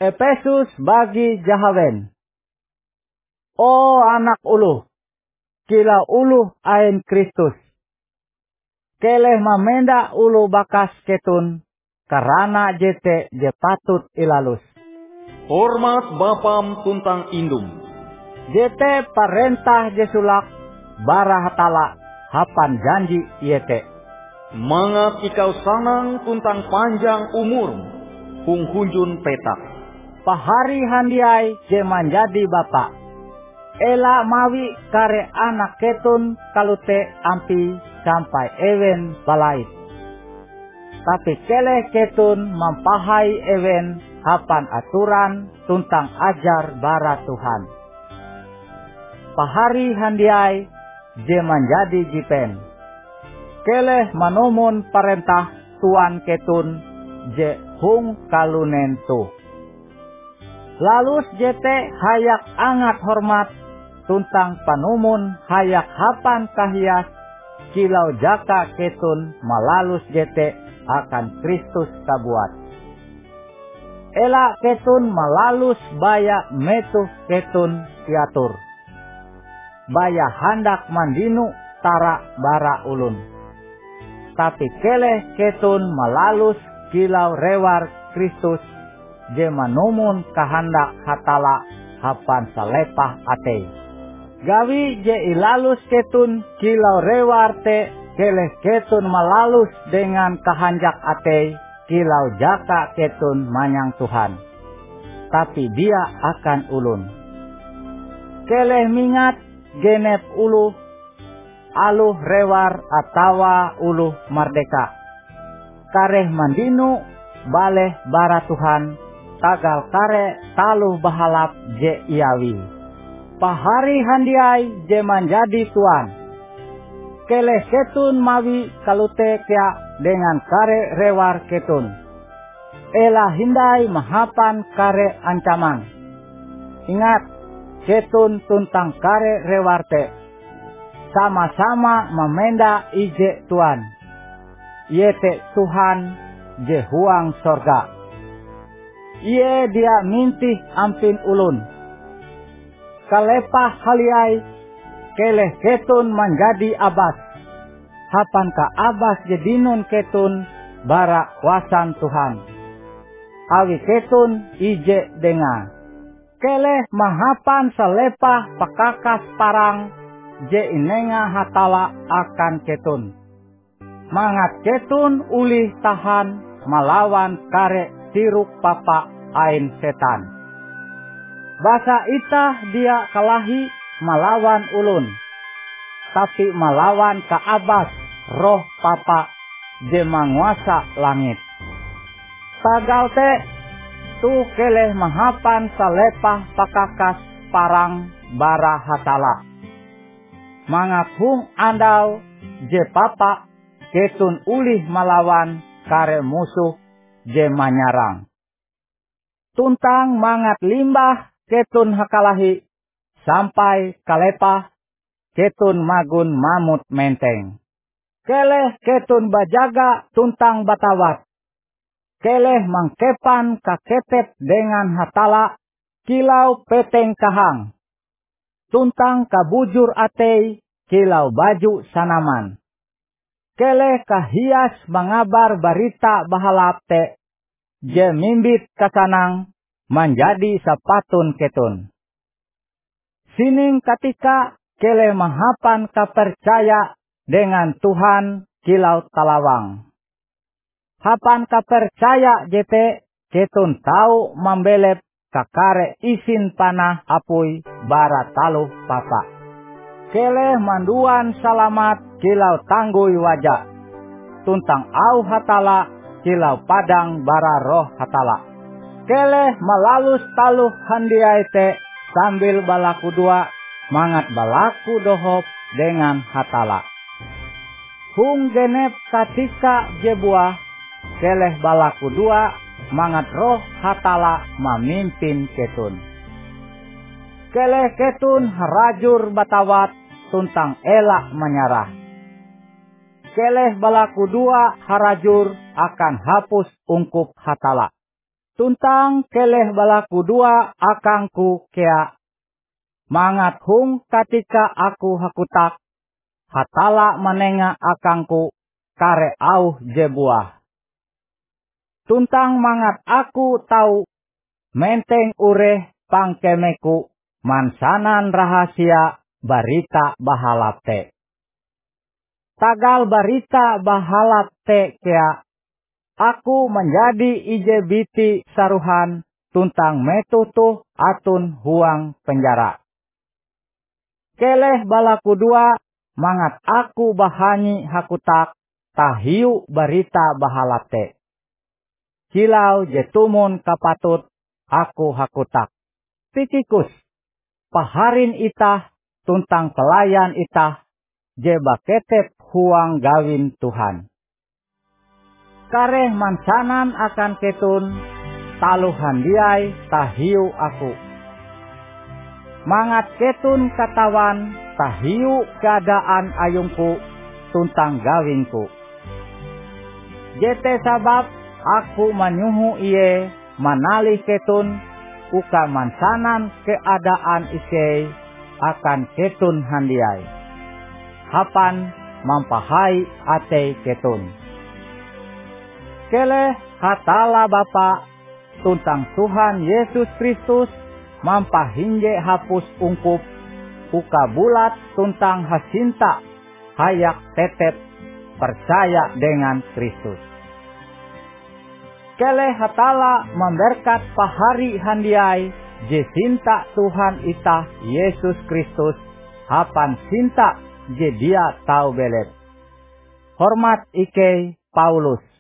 Efesus bagi Jahawen. O anak uluh, kila uluh ain Kristus. Keleh mamenda uluh bakas ketun, karana jete je patut ilalus. Hormat bapam tuntang indum. Jete parentah jesulak, bara hatala, hapan janji iete. Mangat ikau sanang tuntang panjang umur, hunjun petak. Pahari handiai je manjadi bapa. Ela mawi kare anak ketun kalute ampi sampai ewen balait. Tapi keleh ketun mampahai ewen hapan aturan tuntang ajar bara Tuhan. Pahari handiai je manjadi jipen. Keleh manumun parentah tuan ketun je hung kalunen tu. Lalus jete hayak angat hormat tuntang panumun hayak hapan kahias kilau jaka ketun malalus jete akan Kristus kabuat. Ela ketun malalus baya metuh ketun tiatur. Baya handak mandinu tara bara ulun. Tapi keleh ketun malalus kilau rewar Kristus je manumun kahandak hatala hapan salepah ate. Gawi je ilalus ketun kilau rewar te keleh ketun malalus dengan kahanjak ate kilau jaka ketun manyang Tuhan. Tapi dia akan ulun. Keleh mingat genep uluh aluh rewar atawa uluh mardeka. Kareh mandinu baleh bara Tuhan. Tagal kare taluh bahalap je iawi. Pahari handiai je manjadi tuan. Keleh ketun mawi kalute kya dengan kare rewar ketun. Ela hindai mahapan kare ancaman. Ingat, ketun tuntang kare rewar te. Sama-sama memenda ije tuan. Yete Tuhan je huang sorga. Ie dia mintih ampin ulun. Kalepah haliai keleh ketun menjadi abas. Hapan ka abas jedinun ketun bara kuasan Tuhan. Awi ketun ije denga. Keleh mahapan salepah pakakas parang je inenga hatala akan ketun. Mangat ketun ulih tahan malawan kare tiruk papa ain setan. Basa itah dia kalahi malawan ulun. Tapi malawan ka abas roh papa je manguasa langit. Tagal te tu keleh mahapan salepah pakakas parang bara hatala. Mangat hung andau je papa ketun ulih malawan kare musuh je manyarang. Tuntang mangat limbah ketun hakalahi sampai kalepah ketun magun mamut menteng. Keleh ketun bajaga tuntang batawat. Keleh mangkepan kaketep dengan hatala kilau peteng kahang. Tuntang kabujur atei kilau baju sanaman. Keleh kahias mengabar barita bahalap te je mimbit kasanang menjadi sapatun ketun. Sining ketika keleh mahapan kapercaya dengan Tuhan kilau talawang. Hapan kapercaya jete ketun tahu membelep kakare isin panah apui bara taluh papa. Keleh manduan salamat kilau tanggui wajah. Tuntang au hatala kilau padang bara roh hatala. Keleh malalus taluh handiai te sambil balaku dua mangat balaku dohop dengan hatala. Hung genep katika jebuah keleh balaku dua mangat roh hatala mamimpin ketun. Keleh ketun harajur batawat tuntang elak menyarah. Keleh balaku dua harajur akan hapus ungkup hatala. Tuntang keleh balaku dua akangku kea. Mangat hung katika aku hakutak, hatala manenga akangku kare auh je buah. Tuntang mangat aku tahu menteng ureh pangkemeku mansanan rahasia barita bahalap te. Tagal barita bahalap te kea, aku menjadi ije biti saruhan tuntang metutuh atun huang penjara. Keleh balaku dua mangat aku bahanyi hakutak tahiu barita bahalap te. Kilau jetumun kapatut aku hakutak. Tikikus, paharin itah tuntang pelayan itah je baketep huang gawin Tuhan. Kareh mansanan akan ketun, taluhan diai tahiu aku. Mangat ketun katawan tahiu keadaan ayungku tuntang gawinku. Jete sabab aku manyuhu iye manalih ketun uka mansanan keadaan ike akan ketun handiai. Hapan mampahai ate ketun. Keleh hatala Bapa tuntang Tuhan Yesus Kristus mampahinje hapus ungkup uka bulat tuntang hasinta hayak tetep percaya dengan Kristus. Keleh hatala memberkat pahari handiai je sinta Tuhan itah Yesus Kristus hapan sinta je dia tau belet. Hormat Ike Paulus.